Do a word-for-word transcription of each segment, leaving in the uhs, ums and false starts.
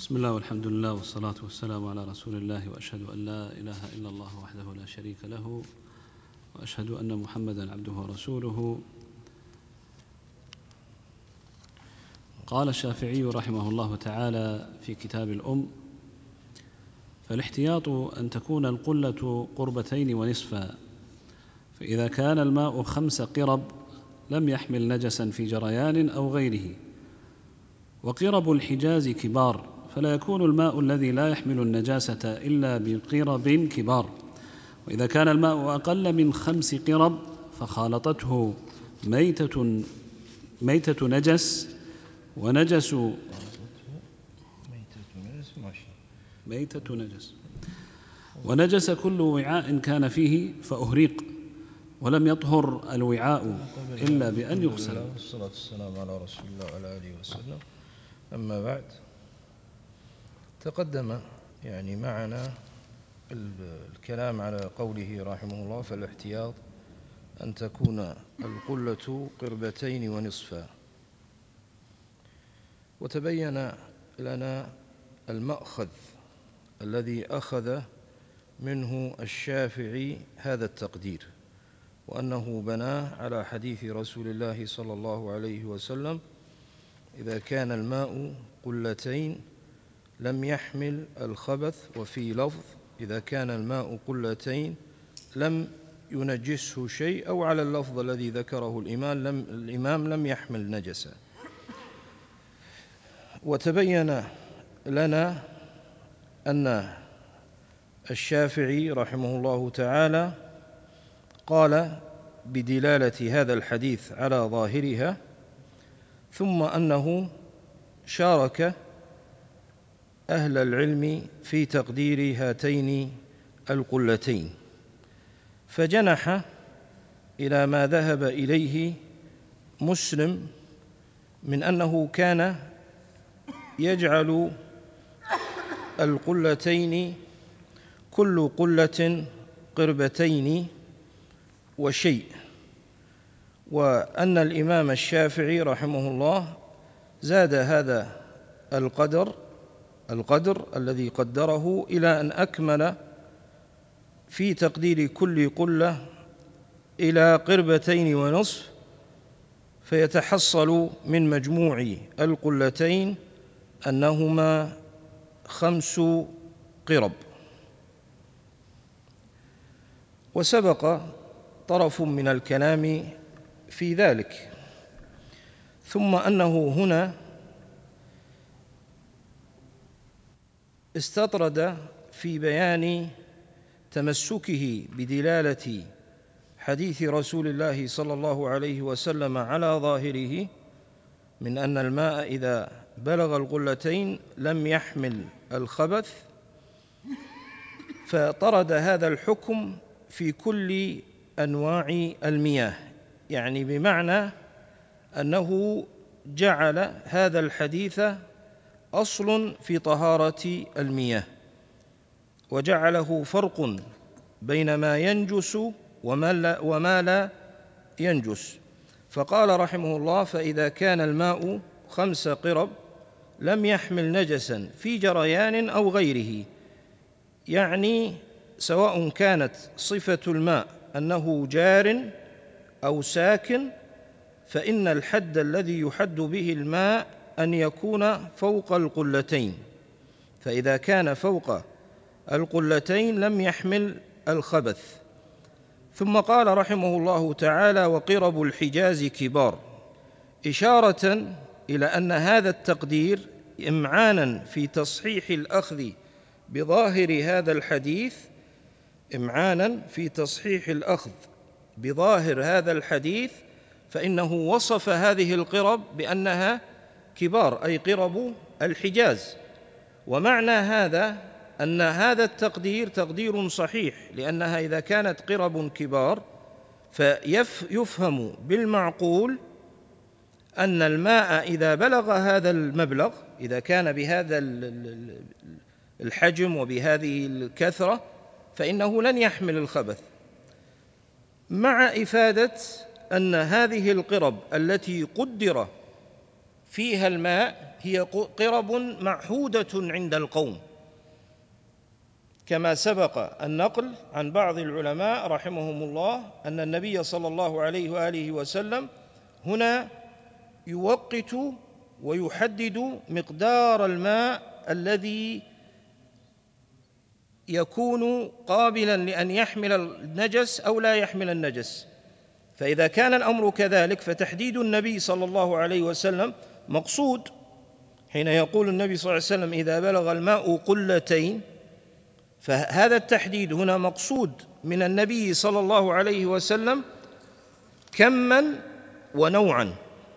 بسم الله والحمد لله والصلاة والسلام على رسول الله، وأشهد أن لا إله إلا الله وحده لا شريك له، وأشهد أن محمدا عبده ورسوله. قال الشافعي رحمه الله تعالى في كتاب الأم: فالاحتياط أن تكون القلة قربتين ونصفا، فإذا كان الماء خمس قرب لم يحمل نجسا في جريان أو غيره، وقرب الحجاز كبار، فلا يكون الماء الذي لا يحمل النجاسة إلا بقرب كبار. وإذا كان الماء أقل من خمس قرب فخالطته ميتة ميتة نجس ونجس ميتة نجس ونجس كل وعاء كان فيه فأهريق، ولم يطهر الوعاء إلا بأن يغسل. والصلاة والسلام على رسول الله وعلى آله وسلم. أما بعد، تقدم يعني معنا الكلام على قوله رحمه الله: فالاحتياط أن تكون القلة قربتين ونصفا. وتبين لنا المأخذ الذي أخذ منه الشافعي هذا التقدير، وأنه بناه على حديث رسول الله صلى الله عليه وسلم: إذا كان الماء قلتين لم يحمل الخبث. وفي لفظ: إذا كان الماء قلتين لم ينجسه شيء، أو على اللفظ الذي ذكره الإمام لم, الإمام لم يحمل نجسا. وتبين لنا أن الشافعي رحمه الله تعالى قال بدلالة هذا الحديث على ظاهرها، ثم أنه شارك أهل العلم في تقدير هاتين القلتين، فجنح إلى ما ذهب إليه مسلم من أنه كان يجعل القلتين كل قلة قربتين وشيء، وأن الإمام الشافعي رحمه الله زاد هذا القدر القدر الذي قدره إلى أن أكمل في تقدير كل قلة إلى قربتين ونصف، فيتحصل من مجموع القلتين أنهما خمس قرب. وسبق طرف من الكلام في ذلك، ثم أنه هنا استطرد في بيان تمسكه بدلالة حديث رسول الله صلى الله عليه وسلم على ظاهره من أن الماء إذا بلغ القلتين لم يحمل الخبث، فطرد هذا الحكم في كل أنواع المياه، يعني بمعنى أنه جعل هذا الحديث أصل في طهارة المياه، وجعله فرق بين ما ينجس وما لا, وما لا ينجس. فقال رحمه الله: فإذا كان الماء خمس قرب لم يحمل نجسا في جريان أو غيره، يعني سواء كانت صفة الماء أنه جار أو ساكن، فإن الحد الذي يحد به الماء أن يكون فوق القلتين، فإذا كان فوق القلتين لم يحمل الخبث. ثم قال رحمه الله تعالى: وقرب الحجاز كبار، إشارة إلى أن هذا التقدير إمعانا في تصحيح الأخذ بظاهر هذا الحديث إمعانا في تصحيح الأخذ بظاهر هذا الحديث فإنه وصف هذه القرب بأنها كبار، أي قرب الحجاز. ومعنى هذا أن هذا التقدير تقدير صحيح، لأنها إذا كانت قرب كبار فيفهم بالمعقول أن الماء إذا بلغ هذا المبلغ، إذا كان بهذا الحجم وبهذه الكثرة، فإنه لن يحمل الخبث، مع إفادة أن هذه القرب التي قدر فيها الماء هي قرب معهودة عند القوم، كما سبق النقل عن بعض العلماء رحمهم الله أن النبي صلى الله عليه وآله وسلم هنا يوقت ويحدد مقدار الماء الذي يكون قابلا لأن يحمل النجس أو لا يحمل النجس. فإذا كان الأمر كذلك فتحديد النبي صلى الله عليه وسلم مقصود، حين يقول النبي صلى الله عليه وسلم إذا بلغ الماء قلتين، فهذا التحديد هنا مقصود من النبي صلى الله عليه وسلم كما ونوعا،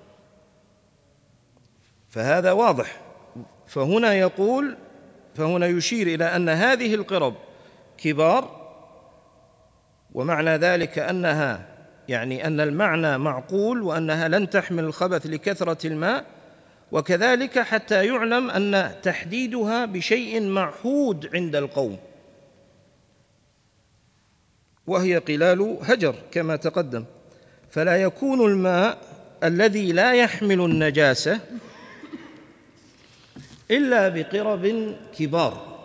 فهذا واضح. فهنا يقول فهنا يشير إلى أن هذه القرب كبار، ومعنى ذلك أنها يعني أن المعنى معقول وأنها لن تحمل الخبث لكثرة الماء، وكذلك حتى يعلم أن تحديدها بشيء معهود عند القوم، وهي قلال هجر كما تقدم. فلا يكون الماء الذي لا يحمل النجاسة إلا بقرب كبار،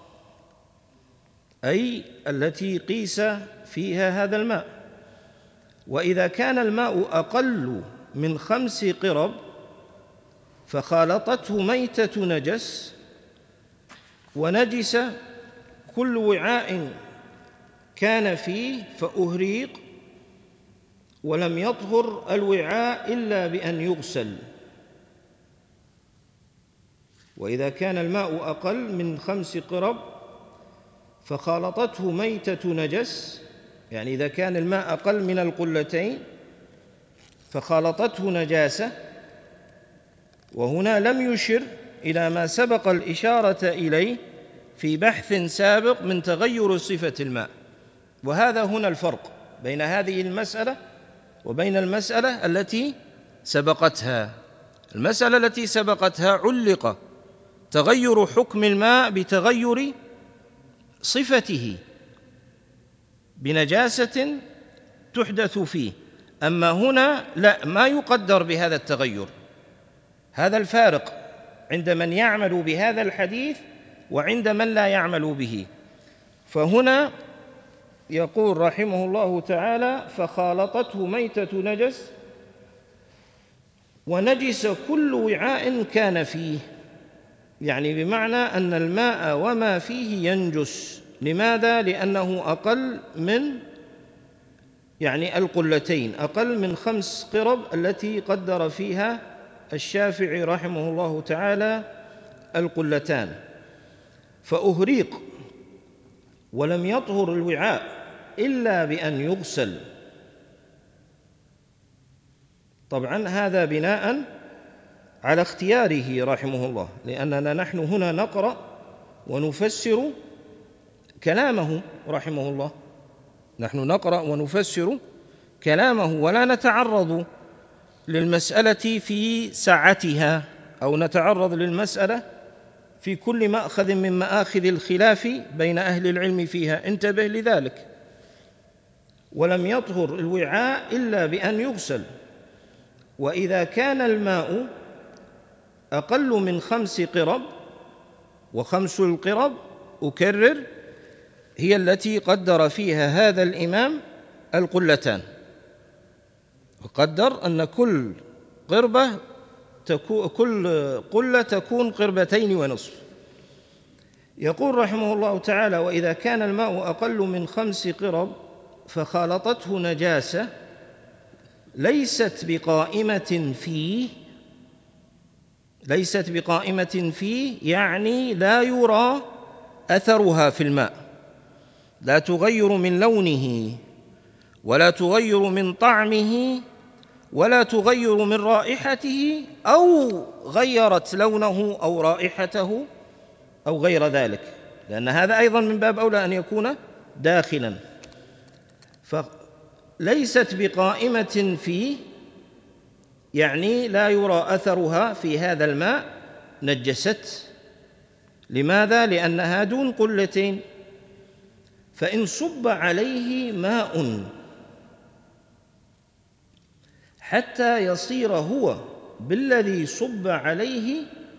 أي التي قيس فيها هذا الماء. وإذا كان الماء أقل من خمس قرب فخالطته ميتة نجس ونجس كل وعاء كان فيه فأهريق ولم يطهر الوعاء إلا بأن يغسل. وإذا كان الماء أقل من خمس قرب فخالطته ميتة نجس، يعني إذا كان الماء أقل من القلتين فخالطته نجاسة، وهنا لم يشر إلى ما سبق الإشارة إليه في بحث سابق من تغير صفة الماء. وهذا هنا الفرق بين هذه المسألة وبين المسألة التي سبقتها. المسألة التي سبقتها علق تغير حكم الماء بتغير صفته بنجاسة تحدث فيه، أما هنا لا، ما يقدر بهذا التغير. هذا الفارق عند من يعمل بهذا الحديث وعند من لا يعمل به. فهنا يقول رحمه الله تعالى فخالطته ميتة نجس ونجس كل وعاء كان فيه، يعني بمعنى أن الماء وما فيه ينجس. لماذا؟ لأنه أقل من يعني القلتين، أقل من خمس قرب التي قدر فيها الشافعي رحمه الله تعالى القلتان. فأهريق ولم يطهر الوعاء إلا بأن يغسل. طبعا هذا بناء على اختياره رحمه الله، لأننا نحن هنا نقرأ ونفسر كلامه رحمه الله، نحن نقرأ ونفسر كلامه ولا نتعرض للمسألة في سعتها أو نتعرض للمسألة في كل مأخذ من مآخذ الخلاف بين أهل العلم فيها. انتبه لذلك. ولم يطهر الوعاء إلا بأن يغسل. وإذا كان الماء أقل من خمس قرب، وخمس القرب أكرر هي التي قدر فيها هذا الإمام القلتان، وقدر أن كل قربة تكون كل قلة تكون قربتين ونصف. يقول رحمه الله تعالى وإذا كان الماء أقل من خمس قرب فخالطته نجاسة ليست بقائمة فيه، ليست بقائمة فيه يعني لا يرى أثرها في الماء، لا تغير من لونه ولا تغير من طعمه ولا تغير من رائحته أو غيرت لونه أو رائحته أو غير ذلك، لأن هذا أيضا من باب أولى أن يكون داخلا. فليست بقائمة فيه يعني لا يرى أثرها في هذا الماء نجست. لماذا؟ لأنها دون قلتين. فإن صب عليه ماء حتى يصير هو بالذي صب عليه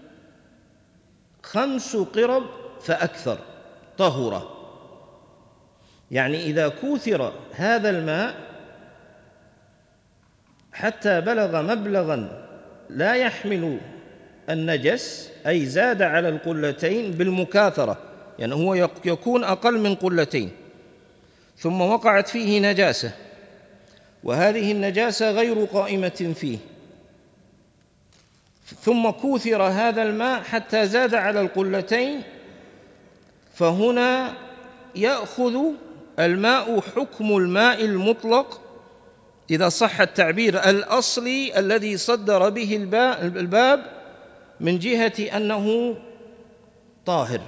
خمس قرب فأكثر طهر. يعني إذا كوثر هذا الماء حتى بلغ مبلغا لا يحمل النجس، أي زاد على القلتين بالمكاثرة، يعني هو يكون أقل من قلتين، ثم وقعت فيه نجاسة وهذه النجاسة غير قائمة فيه، ثم كوثر هذا الماء حتى زاد على القلتين، فهنا يأخذ الماء حكم الماء المطلق إذا صح التعبير الأصلي الذي صدر به الباب من جهة أنه طاهر.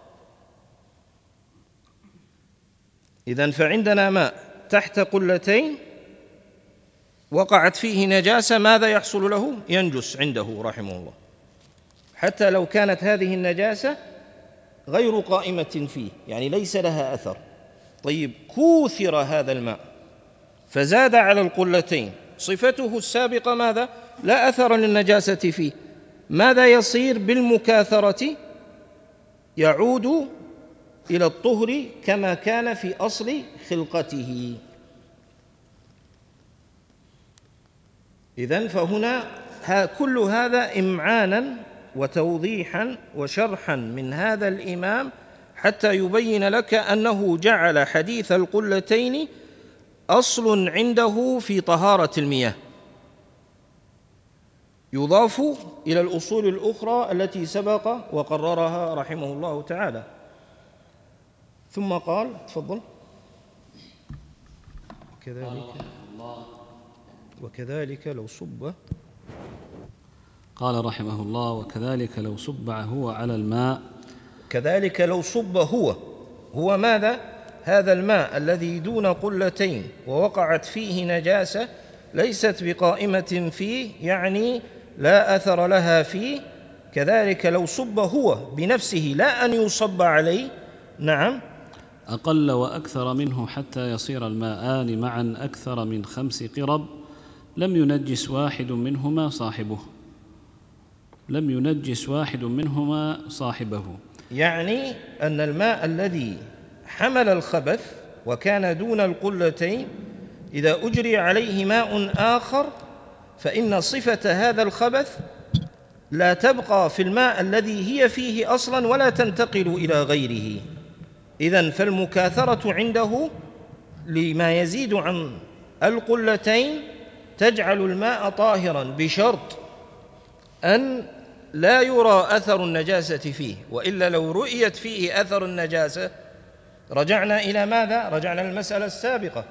إذن فعندنا ماء تحت قلتين وقعت فيه نجاسة، ماذا يحصل له؟ ينجس عنده رحمه الله، حتى لو كانت هذه النجاسة غير قائمة فيه، يعني ليس لها أثر. طيب، كوثر هذا الماء فزاد على القلتين، صفته السابقة ماذا؟ لا أثر للنجاسة فيه، ماذا يصير بالمكاثرة؟ يعود إلى الطهر كما كان في أصل خلقته. إذن فهنا كل هذا إمعانا وتوضيحا وشرحا من هذا الإمام حتى يبين لك أنه جعل حديث القلتين أصل عنده في طهارة المياه، يضاف إلى الأصول الأخرى التي سبق وقررها رحمه الله تعالى. ثم قال تفضل كذلك وكذلك لو صب قال رحمه الله وكذلك لو صب هو على الماء كذلك لو صب هو هو ماذا؟ هذا الماء الذي دون قلتين ووقعت فيه نجاسة ليست بقائمة فيه، يعني لا أثر لها فيه. كذلك لو صب هو بنفسه لا أن يصب عليه، نعم، أقل وأكثر منه حتى يصير الماءان معا أكثر من خمس قرب لم ينجس واحد منهما صاحبه لم ينجس واحد منهما صاحبه يعني أن الماء الذي حمل الخبث وكان دون القلتين إذا أجري عليه ماء آخر فإن صفة هذا الخبث لا تبقى في الماء الذي هي فيه أصلا ولا تنتقل إلى غيره. إذن فالمكاثرة عنده لما يزيد عن القلتين تجعل الماء طاهرا بشرط أن لا يرى أثر النجاسة فيه، وإلا لو رؤيت فيه أثر النجاسة رجعنا إلى ماذا؟ رجعنا للمسألة السابقة،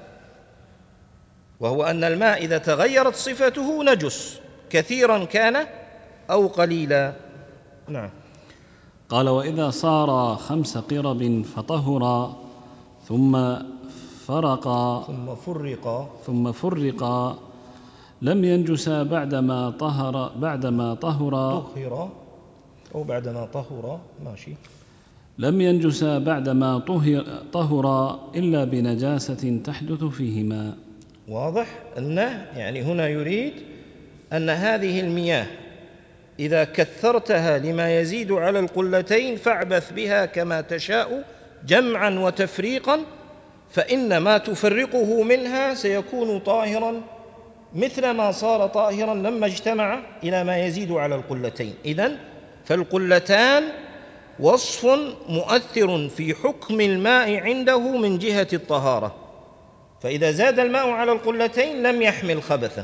وهو أن الماء إذا تغيرت صفته نجس كثيرا كان أو قليلا. نعم. قال وإذا صار خمس قرب فطهر ثم فرق ثم فرق ثم فرق لم ينجسا بعدما طهر بعدما طهر طهر أو بعدما طهر ماشي لم ينجسا بعدما طهر, طهر إلا بنجاسة تحدث فيهما. واضح أنه يعني هنا يريد أن هذه المياه إذا كثرتها لما يزيد على القلتين فاعبث بها كما تشاء جمعا وتفريقا، فإن ما تفرقه منها سيكون طاهرا مثل ما صار طاهرا لما اجتمع إلى ما يزيد على القلتين. إذن فالقلتان وصف مؤثر في حكم الماء عنده من جهة الطهارة، فإذا زاد الماء على القلتين لم يحمل خبثا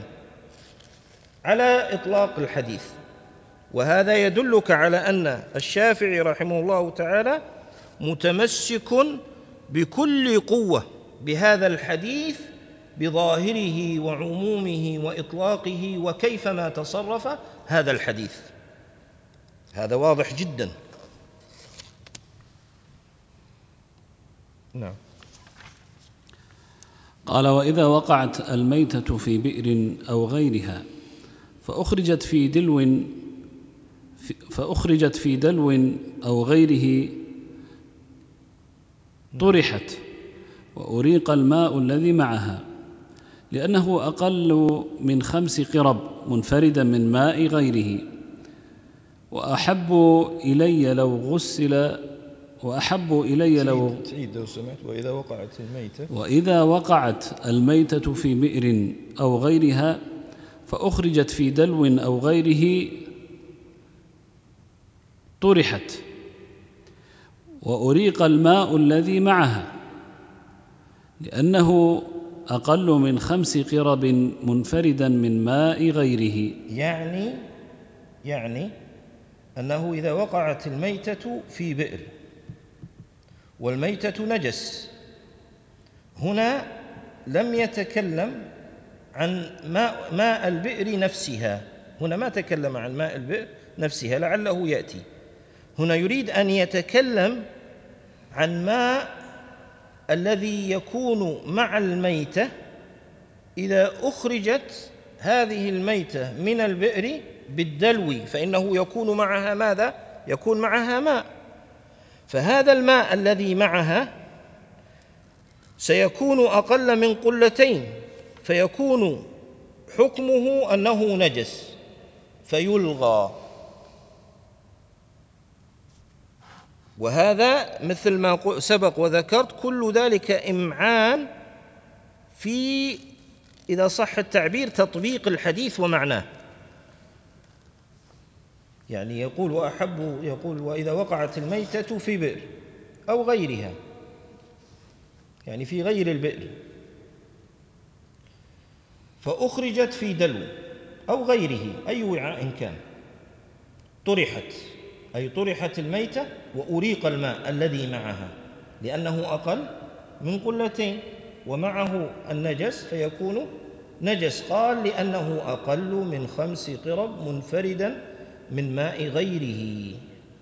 على إطلاق الحديث. وهذا يدلك على أن الشافعي رحمه الله تعالى متمسك بكل قوة بهذا الحديث بظاهره وعمومه وإطلاقه وكيفما تصرف هذا الحديث، هذا واضح جدا. نعم. قال وإذا وقعت الميتة في بئر أو غيرها فأخرجت في دلو فأخرجت في دلو أو غيره طرحت وأريق الماء الذي معها لأنه أقل من خمس قرب منفردا من ماء غيره. وأحب إلي لو غسل وأحب إلي لو تعيد لو سمحت. وإذا وقعت الميتة وإذا وقعت الميتة في بئر أو غيرها فأخرجت في دلو أو غيره طرحت وأريق الماء الذي معها، لأنه أقل من خمس قرب منفردا من ماء غيره. يعني يعني أنه إذا وقعت الميتة في بئر والميتة نجس، هنا لم يتكلم عن ماء, ماء البئر نفسها، هنا ما تكلم عن ماء البئر نفسها، لعله يأتي. هنا يريد أن يتكلم عن ماء الذي يكون مع الميتة إذا أخرجت هذه الميتة من البئر بالدلو، فإنه يكون معها ماذا؟ يكون معها ماء. فهذا الماء الذي معها سيكون أقل من قلتين، فيكون حكمه أنه نجس فيلغى. وهذا مثل ما سبق وذكرت كل ذلك إمعان في، إذا صح التعبير، تطبيق الحديث ومعناه. يعني يقول وأحب يقول وإذا وقعت الميتة في بئر أو غيرها، يعني في غير البئر، فأخرجت في دلو أو غيره أي وعاء كان، طرحت، أي طرحت الميتة وأريق الماء الذي معها لأنه أقل من قلتين ومعه النجس فيكون نجس. قال لأنه أقل من خمس قرب منفردا من ماء غيره.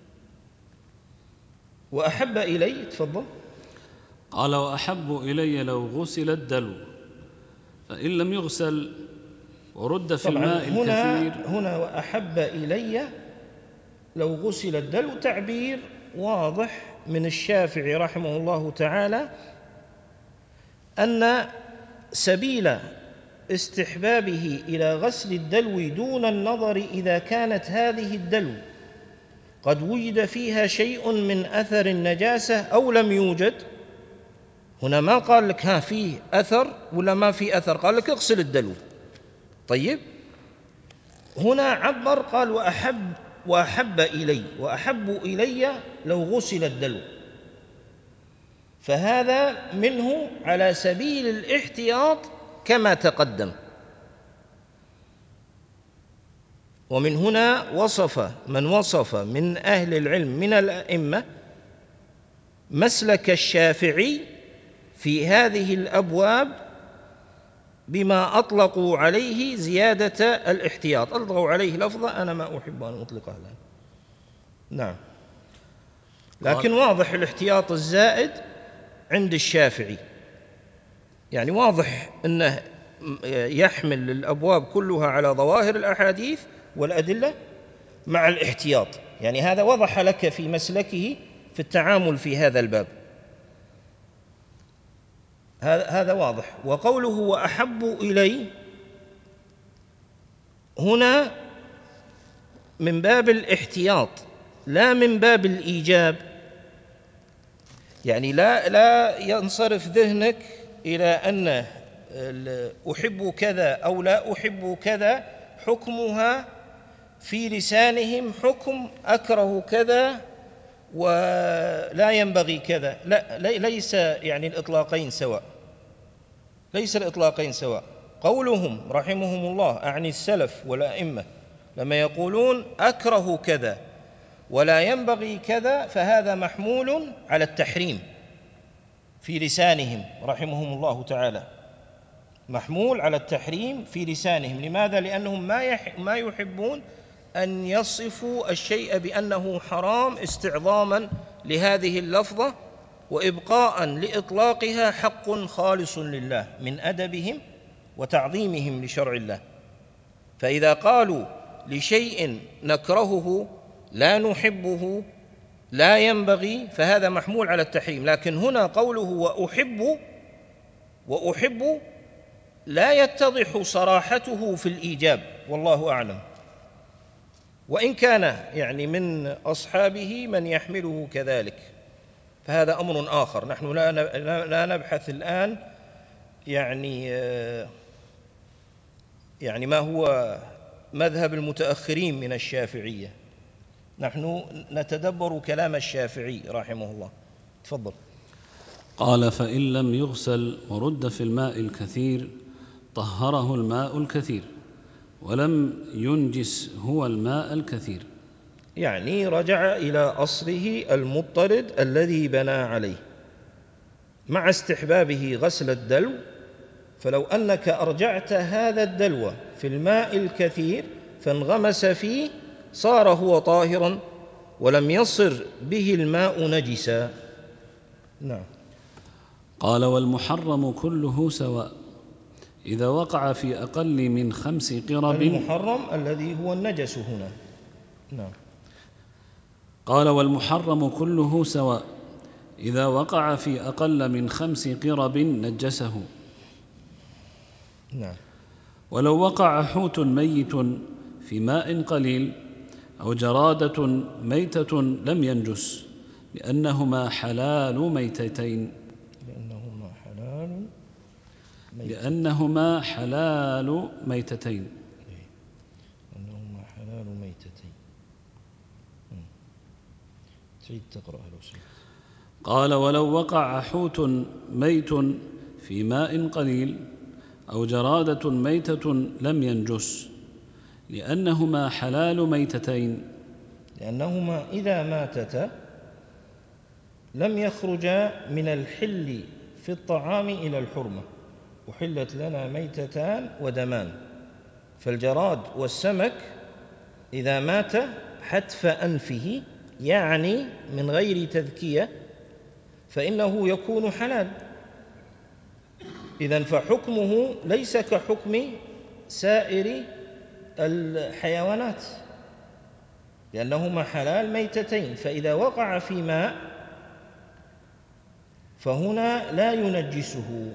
وأحب إلي، تفضل. قال وأحب إلي لو غسل الدلو، فإن لم يغسل ورد في طبعا الماء هنا الكثير. هنا وأحب إلي لو غسل الدلو تعبير واضح من الشافعي رحمه الله تعالى أن سبيل استحبابه إلى غسل الدلو دون النظر إذا كانت هذه الدلو قد وجد فيها شيء من أثر النجاسة أو لم يوجد. هنا ما قال لك ها فيه أثر ولا ما فيه أثر، قال لك اغسل الدلو. طيب هنا عبر قال وأحب وأحب إلي وأحب إلي لو غسل الدلو، فهذا منه على سبيل الاحتياط كما تقدم. ومن هنا وصف من وصف من أهل العلم من الأئمة مسلك الشافعي في هذه الأبواب بما أطلقوا عليه زيادة الاحتياط، أطلقوا عليه لفظة أنا ما أحب أن أطلقها الآن. نعم، لكن واضح الاحتياط الزائد عند الشافعي، يعني واضح أنه يحمل الأبواب كلها على ظواهر الأحاديث والأدلة مع الاحتياط، يعني هذا وضح لك في مسلكه في التعامل في هذا الباب، هذا واضح. وقوله وأحب إلي هنا من باب الاحتياط لا من باب الإيجاب، يعني لا لا ينصرف ذهنك إلى أن أحب كذا أو لا أحب كذا حكمها في لسانهم حكم أكره كذا ولا ينبغي كذا، لا ليس يعني الإطلاقين سواء، ليس الإطلاقين سواء. قولهم رحمهم الله أعني السلف والأئمة لما يقولون أكره كذا ولا ينبغي كذا فهذا محمول على التحريم في لسانهم رحمهم الله تعالى، محمول على التحريم في لسانهم. لماذا؟ لأنهم ما ما يحبون أن يصفوا الشيء بأنه حرام استعظاما لهذه اللفظة وإبقاء لإطلاقها حق خالص لله من أدبهم وتعظيمهم لشرع الله. فإذا قالوا لشيء نكرهه لا نحبه لا ينبغي فهذا محمول على التحريم. لكن هنا قوله وأحب وأحب لا يتضح صراحته في الإيجاب والله أعلم، وإن كان يعني من أصحابه من يحمله كذلك فهذا أمر آخر. نحن لا لا نبحث الآن يعني يعني ما هو مذهب المتأخرين من الشافعية، نحن نتدبر كلام الشافعي رحمه الله. تفضل. قال: فإن لم يغسل ورد في الماء الكثير طهره الماء الكثير ولم ينجس هو الماء الكثير. يعني رجع إلى أصله المضطرد الذي بنى عليه مع استحبابه غسل الدلو، فلو أنك أرجعت هذا الدلو في الماء الكثير فانغمس فيه صار هو طاهرا ولم يصر به الماء نجسا. نعم. قال: والمحرم كله سواء إذا وقع في أقل من خمس قرب. المحرم الذي هو النجس هنا. نعم. قال: والمحرم كله سواء إذا وقع في أقل من خمس قرب نجسه. نعم. ولو وقع حوت ميت في ماء قليل أو جرادة ميتة لم ينجس لأنهما حلال ميتتين لأنهما حلال ميتتين لأنهما حلال ميتتين لأنهما حلال ميتتين. تعيد تقرأ لو سمحت. قال: ولو وقع حوت ميت في ماء قليل أو جرادة ميتة لم ينجس لأنهما حلال ميتتين لأنهما إذا ماتتا لم يخرجا من الحل في الطعام إلى الحرمة، وحلت لنا ميتتان ودمان، فالجراد والسمك إذا مات حتف أنفه يعني من غير تذكية فإنه يكون حلال، إذن فحكمه ليس كحكم سائر الحيوانات لأنهما حلال ميتتين، فإذا وقع في ماء فهنا لا ينجسه.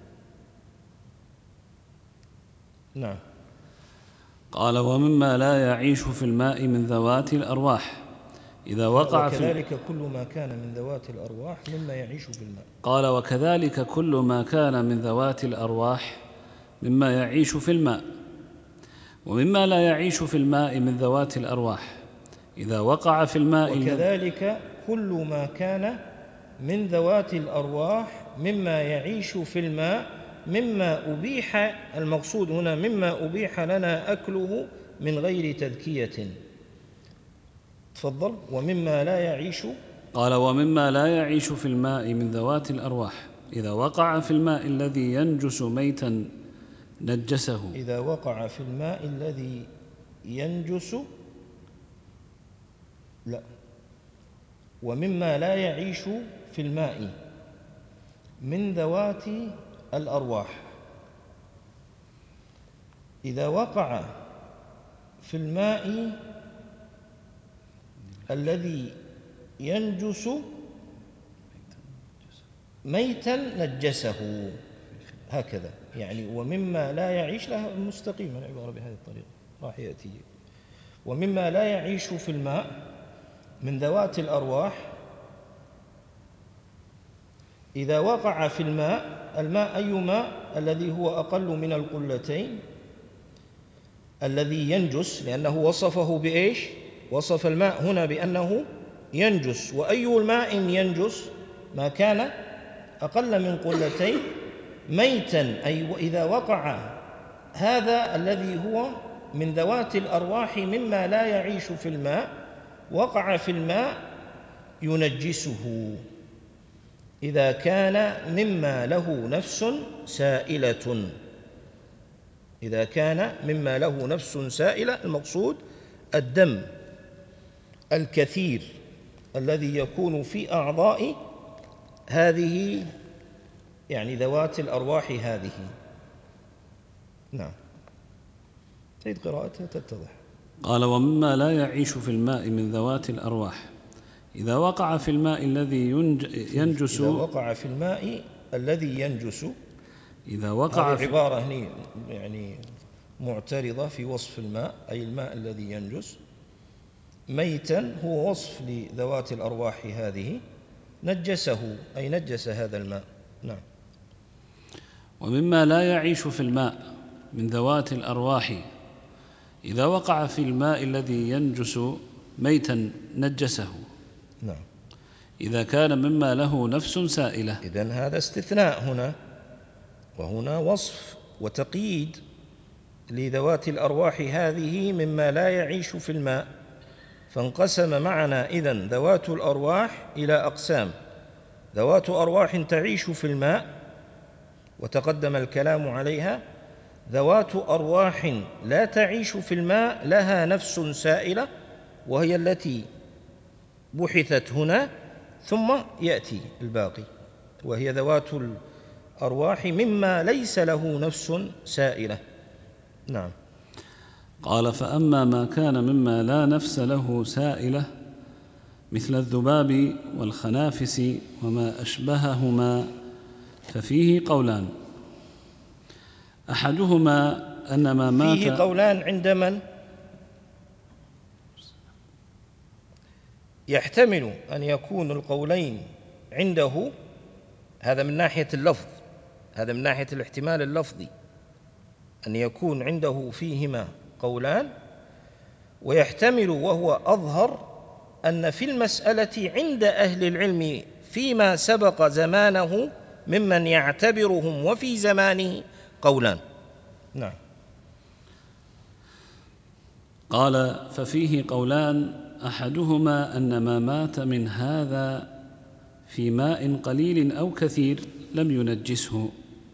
نعم. قال: ومما لا يعيش في الماء من ذوات الأرواح إذا وقع في وكذلك كل ما كان من ذوات الأرواح مما يعيش في الماء. قال: وكذلك كل ما كان من ذوات الأرواح مما يعيش في الماء. ومما لا يعيش في الماء من ذوات الأرواح إذا وقع في الماء وكذلك كل ما كان من ذوات الأرواح مما يعيش في الماء مما أبيح، المقصود هنا مما أبيح لنا أكله من غير تذكية. تفضل. ومما لا يعيش. قال: ومما لا يعيش في الماء من ذوات الأرواح إذا وقع في الماء الذي ينجس ميتا نجسه. إذا وقع في الماء الذي ينجس لا ومما لا يعيش في الماء من ذوات الأرواح إذا وقع في الماء الذي ينجس ميتا نجسه، هكذا يعني. ومما لا يعيش لها مستقيما العبارة بهذه الطريقة راح يأتي. ومما لا يعيش في الماء من ذوات الأرواح إذا وقع في الماء، الماء أي ماء؟ الذي هو أقل من القلتين الذي ينجس، لأنه وصفه بإيش؟ وصف الماء هنا بأنه ينجس. وأي الماء ينجس؟ ما كان أقل من قلتين ميتا، أي وإذا وقع هذا الذي هو من ذوات الأرواح مما لا يعيش في الماء وقع في الماء ينجسه إذا كان مما له نفس سائلة. إذا كان مما له نفس سائلة، المقصود الدم الكثير الذي يكون في أعضاء هذه يعني ذوات الأرواح هذه. نعم. تعيد قراءتها تتضح. قال: ومما لا يعيش في الماء من ذوات الأرواح إذا وقع في الماء الذي ينجس إذا وقع في الماء الذي ينجس إذا وقع هذه عبارة هنا يعني معترضة في وصف الماء، أي الماء الذي ينجس ميتا هو وصف لذوات الأرواح هذه، نجسه أي نجس هذا الماء. نعم. ومما لا يعيش في الماء من ذوات الأرواح إذا وقع في الماء الذي ينجس ميتا نجسه. نعم. إذا كان مما له نفس سائلة. إذن هذا استثناء هنا، وهنا وصف وتقييد لذوات الأرواح هذه مما لا يعيش في الماء. فانقسم معنا إذن ذوات الأرواح إلى أقسام: ذوات أرواح تعيش في الماء وتقدم الكلام عليها، ذوات أرواح لا تعيش في الماء لها نفس سائلة وهي التي بحثت هنا، ثم يأتي الباقي وهي ذوات الأرواح مما ليس له نفس سائلة. نعم. قال: فأما ما كان مما لا نفس له سائلة مثل الذباب والخنافس وما أشبههما ففيه قولان: أحدهما أن ما مات. فيه قولان عند من؟ يحتمل أن يكون القولين عنده، هذا من ناحية اللفظ، هذا من ناحية الاحتمال اللفظي، أن يكون عنده فيهما قولان. ويحتمل وهو أظهر أن في المسألة عند أهل العلم فيما سبق زمانه ممن يعتبرهم وفي زمانه قولان. نعم. قال: ففيه قولان: أحدهما أن ما مات من هذا في ماء قليل أو كثير لم ينجسه.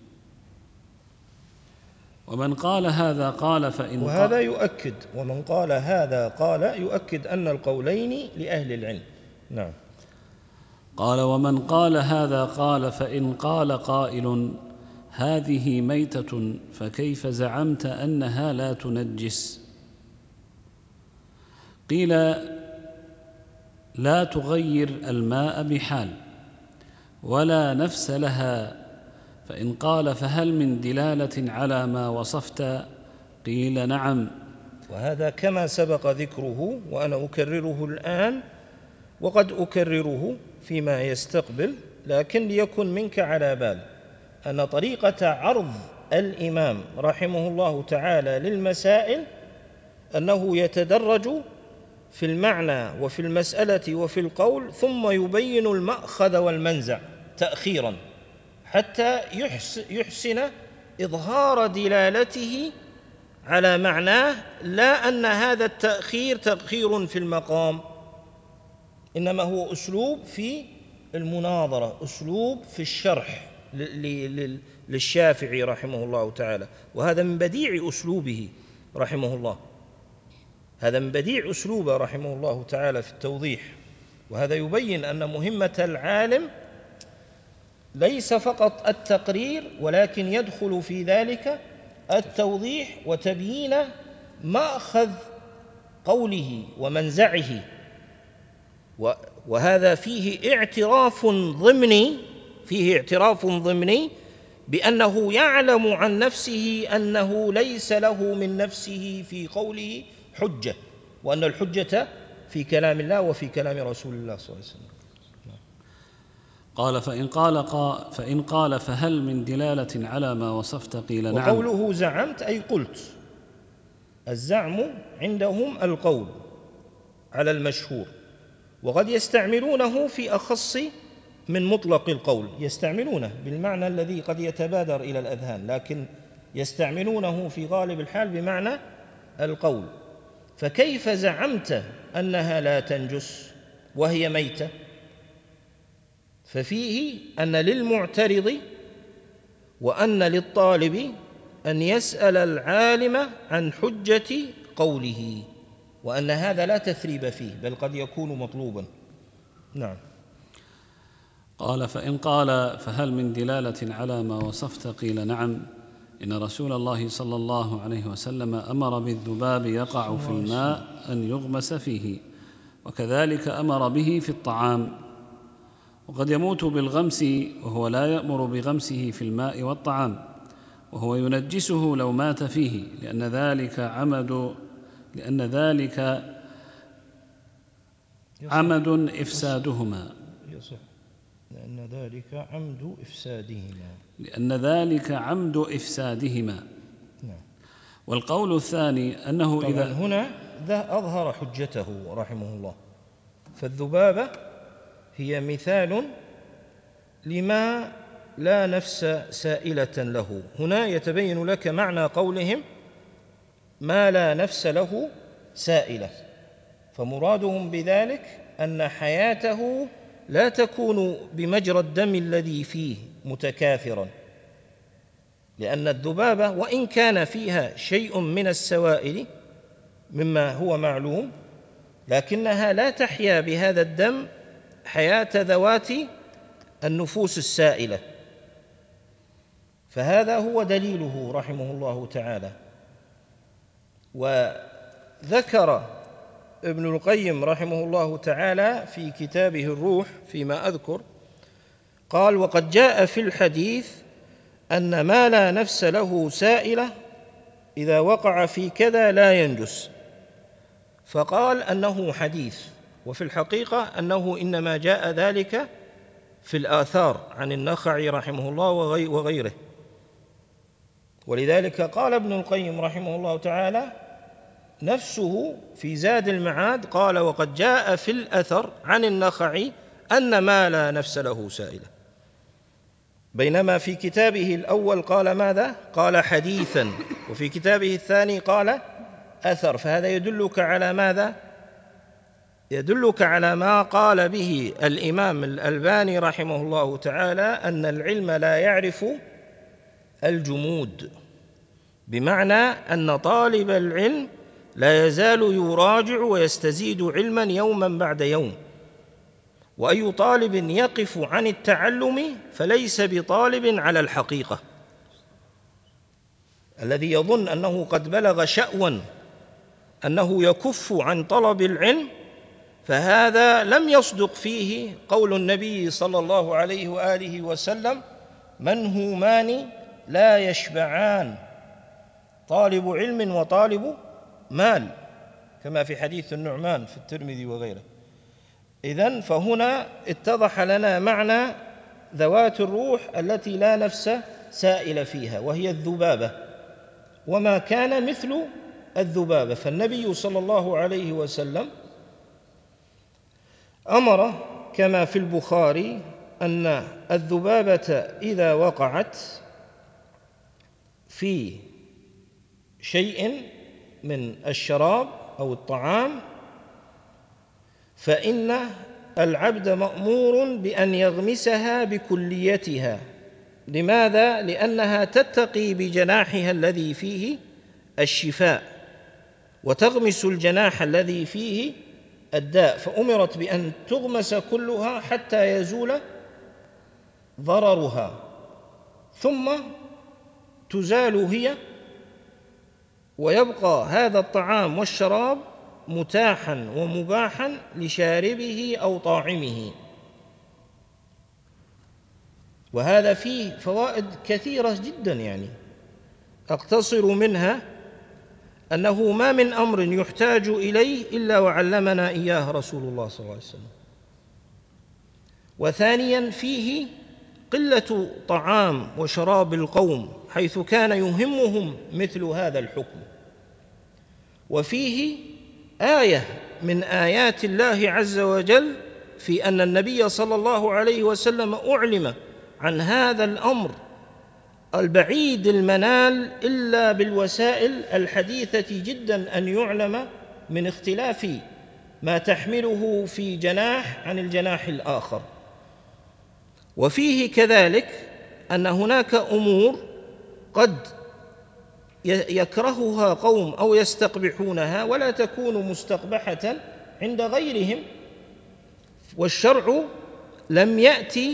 ومن قال هذا قال فإن وهذا يؤكد، ومن قال هذا قال يؤكد أن القولين لأهل العلم. نعم. قال: ومن قال هذا قال فإن قال قائل: هذه ميتة فكيف زعمت أنها لا تنجس؟ قيل: لا تغير الماء بحال ولا نفس لها. فإن قال: فهل من دلالة على ما وصفت؟ قيل: نعم. وهذا كما سبق ذكره وأنا أكرره الآن، وقد أكرره فيما يستقبل، لكن ليكن منك على بال أن طريقة عرض الإمام رحمه الله تعالى للمسائل أنه يتدرج في المعنى وفي المسألة وفي القول، ثم يبين المأخذ والمنزع تأخيرا حتى يحسن إظهار دلالته على معناه، لا أن هذا التأخير تأخير في المقام، إنما هو أسلوب في المناظرة، أسلوب في الشرح للشافعي رحمه الله تعالى. وهذا من بديع أسلوبه رحمه الله، هذا من بديع أسلوبه رحمه الله تعالى في التوضيح. وهذا يبين أن مهمة العالم ليس فقط التقرير، ولكن يدخل في ذلك التوضيح وتبيين مأخذ قوله ومنزعه. وهذا فيه اعتراف ضمني، فيه اعتراف ضمني بأنه يعلم عن نفسه أنه ليس له من نفسه في قوله حجة، وأن الحجة في كلام الله وفي كلام رسول الله صلى الله عليه وسلم. قال: فإن قال, قال فإن قال فهل من دلالة على ما وصفت؟ قيل: نعم. وقوله زعمت أي قلت. الزعم عندهم القول على المشهور، وقد يستعملونه في أخص من مطلق القول، يستعملونه بالمعنى الذي قد يتبادر إلى الأذهان، لكن يستعملونه في غالب الحال بمعنى القول. فكيف زعمت أنها لا تنجس وهي ميتة؟ ففيه أن للمعترض وأن للطالب أن يسأل العالم عن حجة قوله، وأن هذا لا تثريب فيه بل قد يكون مطلوبا. نعم. قال: فإن قال فهل من دلالة على ما وصفت؟ قيل: نعم. إن رسول الله صلى الله عليه وسلم أمر بالذباب يقع في الماء أن يغمس فيه، وكذلك أمر به في الطعام، وقد يموت بالغمس وهو لا يأمر بغمسه في الماء والطعام، وهو ينجسه لو مات فيه، لأن ذلك عمد لأن ذلك عمد إفسادهما يصح لأن ذلك عمد إفسادهما لأن ذلك عمد إفسادهما. نعم. والقول الثاني أنه طبعا إذا هنا ذا أظهر حجته رحمه الله، فالذبابة هي مثال لما لا نفس سائلة له. هنا يتبين لك معنى قولهم ما لا نفس له سائلة، فمرادهم بذلك أن حياته لا تكون بمجرى الدم الذي فيه متكاثرا، لأن الذبابة وإن كان فيها شيء من السوائل مما هو معلوم، لكنها لا تحيا بهذا الدم حياة ذوات النفوس السائلة. فهذا هو دليله رحمه الله تعالى. وذكر ابن القيم رحمه الله تعالى في كتابه الروح فيما أذكر، قال: وقد جاء في الحديث أن ما لا نفس له سائلة إذا وقع في كذا لا ينجس، فقال أنه حديث، وفي الحقيقة أنه إنما جاء ذلك في الآثار عن النخعي رحمه الله وغيره. ولذلك قال ابن القيم رحمه الله تعالى نفسه في زاد المعاد، قال: وقد جاء في الأثر عن النخعي أن ما لا نفس له سائلة، بينما في كتابه الأول قال ماذا؟ قال حديثا، وفي كتابه الثاني قال أثر. فهذا يدلك على ماذا؟ يدلك على ما قال به الإمام الألباني رحمه الله تعالى أن العلم لا يعرف الجمود، بمعنى أن طالب العلم لا يزال يراجع ويستزيد علما يوما بعد يوم، وأي طالب يقف عن التعلم فليس بطالب على الحقيقة. الذي يظن أنه قد بلغ شأوا أنه يكف عن طلب العلم، فهذا لم يصدق فيه قول النبي صلى الله عليه وآله وسلم: منهومان لا يشبعان، طالب علم وطالب مال، كما في حديث النعمان في الترمذي وغيره. إذن فهنا اتضح لنا معنى ذوات الروح التي لا نفس سائل فيها، وهي الذبابة وما كان مثل الذبابة. فالنبي صلى الله عليه وسلم أمر كما في البخاري أن الذبابة إذا وقعت في شيء من الشراب أو الطعام فإن العبد مأمور بأن يغمسها بكليتها. لماذا؟ لأنها تتقي بجناحها الذي فيه الشفاء، وتغمس الجناح الذي فيه الداء، فأمرت بأن تغمس كلها حتى يزول ضررها، ثم تزال هي، ويبقى هذا الطعام والشراب متاحا ومباحا لشاربه أو طاعمه. وهذا فيه فوائد كثيرة جدا، يعني أقتصر منها أنه ما من أمر يحتاج إليه إلا وعلمنا إياه رسول الله صلى الله عليه وسلم. وثانيا فيه قلة طعام وشراب القوم حيث كان يهمهم مثل هذا الحكم. وفيه آية من آيات الله عز وجل في أن النبي صلى الله عليه وسلم أعلم عن هذا الأمر البعيد المنال إلا بالوسائل الحديثة جدا أن يعلم من اختلاف ما تحمله في جناح عن الجناح الآخر. وفيه كذلك أن هناك أمور قد يكرهها قوم أو يستقبحونها ولا تكون مستقبحة عند غيرهم، والشرع لم يأتي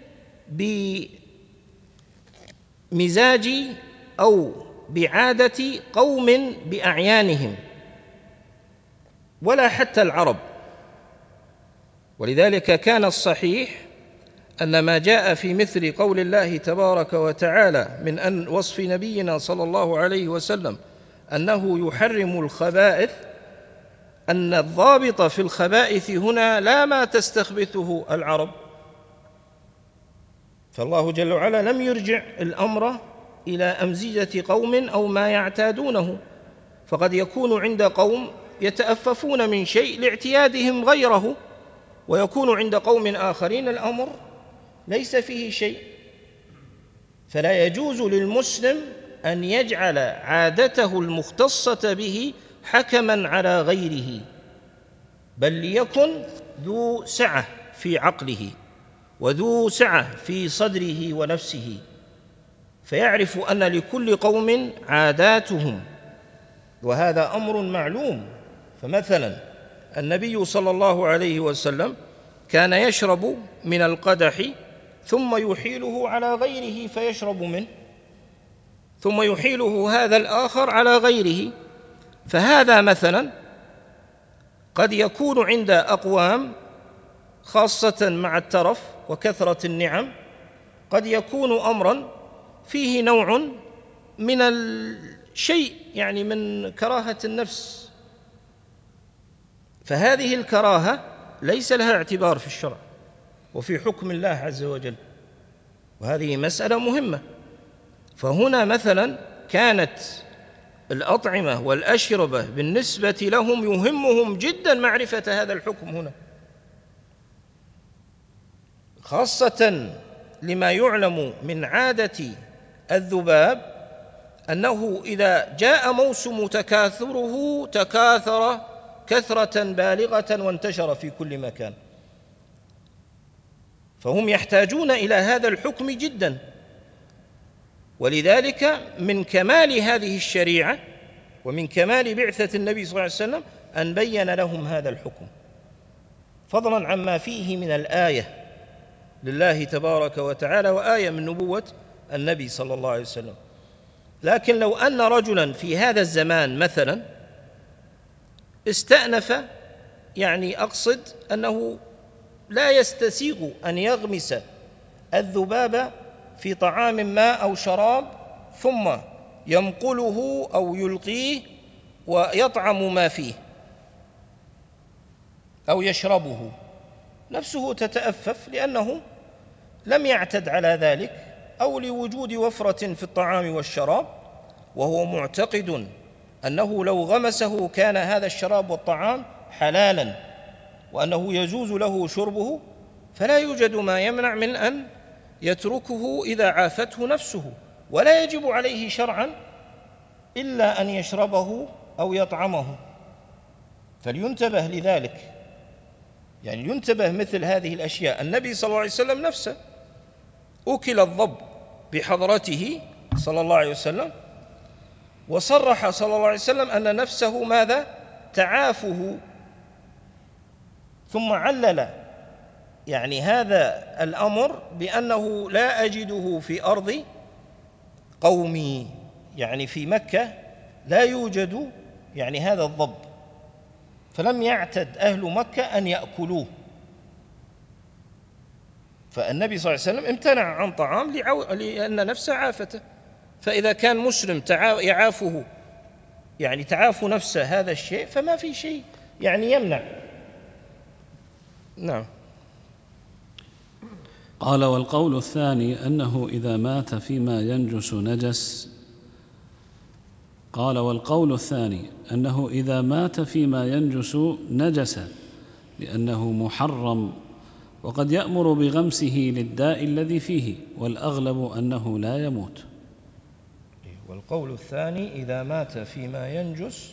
بمزاج أو بعادة قوم بأعيانهم ولا حتى العرب. ولذلك كان الصحيح أن ما جاء في مثل قول الله تبارك وتعالى من أن وصف نبينا صلى الله عليه وسلم أنه يحرم الخبائث، أن الضابط في الخبائث هنا لا ما تستخبثه العرب، فالله جل وعلا لم يرجع الأمر إلى أمزجة قوم أو ما يعتادونه، فقد يكون عند قوم يتأففون من شيء لاعتيادهم غيره، ويكون عند قوم آخرين الأمر ليس فيه شيء، فلا يجوز للمسلم أن يجعل عادته المختصة به حكما على غيره، بل ليكن ذو سعة في عقله وذو سعة في صدره ونفسه، فيعرف أن لكل قوم عاداتهم، وهذا أمر معلوم. فمثلا النبي صلى الله عليه وسلم كان يشرب من القدح ثم يحيله على غيره فيشرب منه، ثم يحيله هذا الآخر على غيره، فهذا مثلا قد يكون عند أقوام خاصة مع الترف وكثرة النعم، قد يكون أمرا فيه نوع من الشيء يعني من كراهة النفس، فهذه الكراهة ليس لها اعتبار في الشرع وفي حكم الله عز وجل، وهذه مسألة مهمة. فهنا مثلا كانت الأطعمة والأشربة بالنسبة لهم يهمهم جدا معرفة هذا الحكم هنا، خاصة لما يعلم من عادة الذباب أنه إذا جاء موسم تكاثره تكاثر كثرة بالغة وانتشر في كل مكان، فهم يحتاجون إلى هذا الحكم جدا، ولذلك من كمال هذه الشريعة ومن كمال بعثة النبي صلى الله عليه وسلم أن بين لهم هذا الحكم، فضلا عما فيه من الآية لله تبارك وتعالى وآية من نبوة النبي صلى الله عليه وسلم. لكن لو أن رجلا في هذا الزمان مثلا استأنف، يعني أقصد أنه لا يستسيغ أن يغمس الذباب في طعام ما أو شراب ثم ينقله أو يلقيه ويطعم ما فيه أو يشربه، نفسه تتأفف لأنه لم يعتد على ذلك، أو لوجود وفرة في الطعام والشراب، وهو معتقد أنه لو غمسه كان هذا الشراب والطعام حلالا وأنه يجوز له شربه، فلا يوجد ما يمنع من أن يتركه إذا عافته نفسه، ولا يجب عليه شرعا إلا أن يشربه أو يطعمه، فلينتبه لذلك، يعني ينتبه مثل هذه الأشياء. النبي صلى الله عليه وسلم نفسه أكل الضب بحضرته صلى الله عليه وسلم، وصرح صلى الله عليه وسلم أن نفسه ماذا؟ تعافه، ثم علل يعني هذا الأمر بأنه لا أجده في أرض قومي، يعني في مكة لا يوجد يعني هذا الضب، فلم يعتد أهل مكة أن يأكلوه، فالنبي صلى الله عليه وسلم امتنع عن طعام لأن نفسه عافته، فإذا كان مسلم يعافه يعني تعاف نفسه هذا الشيء فما في شيء يعني يمنع. نعم. قال: والقول الثاني أنه إذا مات فيما ينجس نجس. قال: والقول الثاني أنه إذا مات فيما ينجس نجس لأنه محرم، وقد يأمر بغمسه للداء الذي فيه، والأغلب أنه لا يموت. والقول الثاني إذا مات فيما ينجس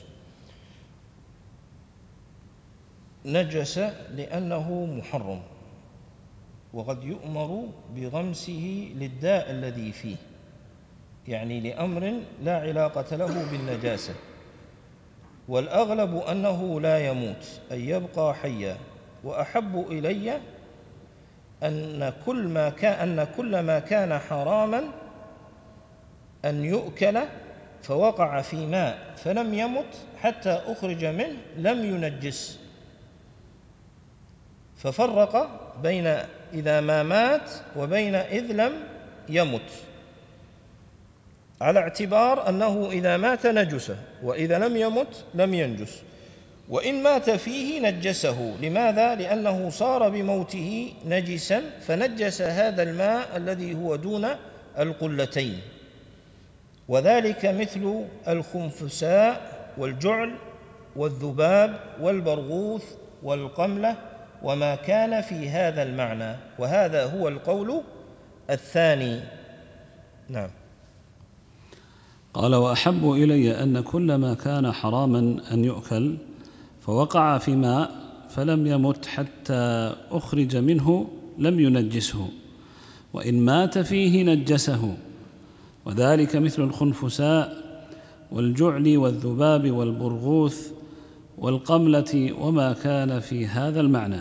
نجس لأنه محرم، وقد يؤمر بغمسه للداء الذي فيه، يعني لأمر لا علاقة له بالنجاسة، والأغلب أنه لا يموت أي يبقى حيا، وأحب إلي أن كل ما كان أن كل ما كان حراما أن يؤكل فوقع في ماء فلم يمت حتى أخرج منه لم ينجس، ففرق بين إذا ما مات وبين إذ لم يمت، على اعتبار أنه إذا مات نجسه، وإذا لم يمت لم ينجس، وإن مات فيه نجسه. لماذا؟ لأنه صار بموته نجسا، فنجس هذا الماء الذي هو دون القلتين. وذلك مثل الخنفساء والجعل والذباب والبرغوث والقملة وما كان في هذا المعنى، وهذا هو القول الثاني. نعم. قال: وأحب إلي أن كل ما كان حراما أن يؤكل فوقع في ماء فلم يمت حتى أخرج منه لم ينجسه، وإن مات فيه نجسه، وذلك مثل الخنفساء والجعل والذباب والبرغوث والقملة وما كان في هذا المعنى.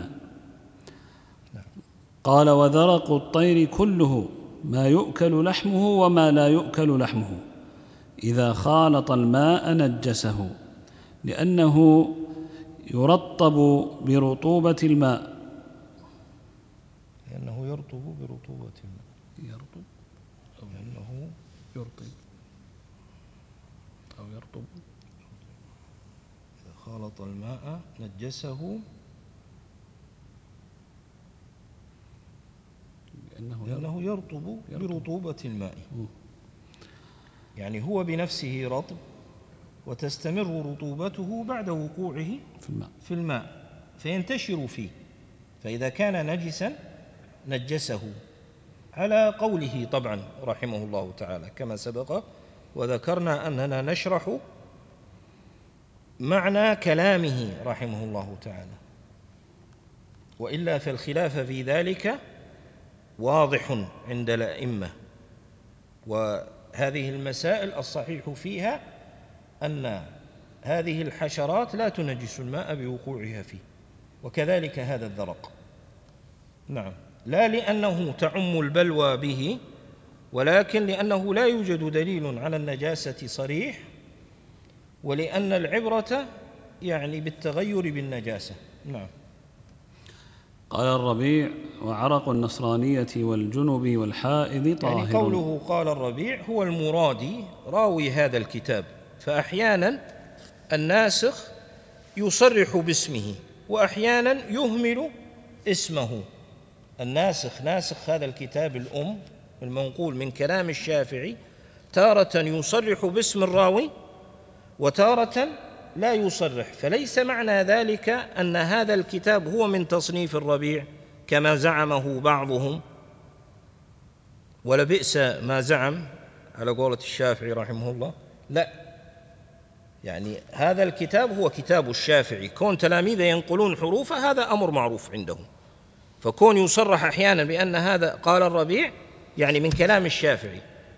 قال: وذرق الطير كله ما يؤكل لحمه وما لا يؤكل لحمه إذا خالط الماء نجسه، لأنه يرطب برطوبة الماء لأنه يرطب برطوبة الماء يرطب أو لأنه يرطب أو يرطب إذا خالط الماء نجسه لأنه, لأنه يرطب, يرطب برطوبة الماء. م. يعني هو بنفسه رطب، وتستمر رطوبته بعد وقوعه في الماء, في الماء فينتشر فيه، فإذا كان نجسا نجسه، على قوله طبعا رحمه الله تعالى كما سبق وذكرنا أننا نشرح معنى كلامه رحمه الله تعالى، وإلا فالخلاف في ذلك واضح عند الأئمة. وهذه المسائل الصحيح فيها أن هذه الحشرات لا تنجس الماء بوقوعها فيه، وكذلك هذا الذرق. نعم، لا لأنه تعم البلوى به، ولكن لأنه لا يوجد دليل على النجاسة صريح، ولأن العبرة يعني بالتغير بالنجاسة. نعم. قال الربيع: وعرق النصرانية والجنب والحائض طاهر. يعني قوله قال الربيع هو المرادي راوي هذا الكتاب، فأحيانا الناسخ يصرح باسمه وأحيانا يهمل اسمه. الناسخ ناسخ هذا الكتاب الأم المنقول من كلام الشافعي تارة يصرح باسم الراوي وتارة لا يصرح، فليس معنى ذلك أن هذا الكتاب هو من تصنيف الربيع كما زعمه بعضهم، ولبئس ما زعم على قولة الشافعي رحمه الله. لا، يعني هذا الكتاب هو كتاب الشافعي، كون تلاميذ ينقلون حروفه هذا أمر معروف عندهم، فكون يصرح أحيانا بأن هذا قال الربيع يعني من كلام الشافعي،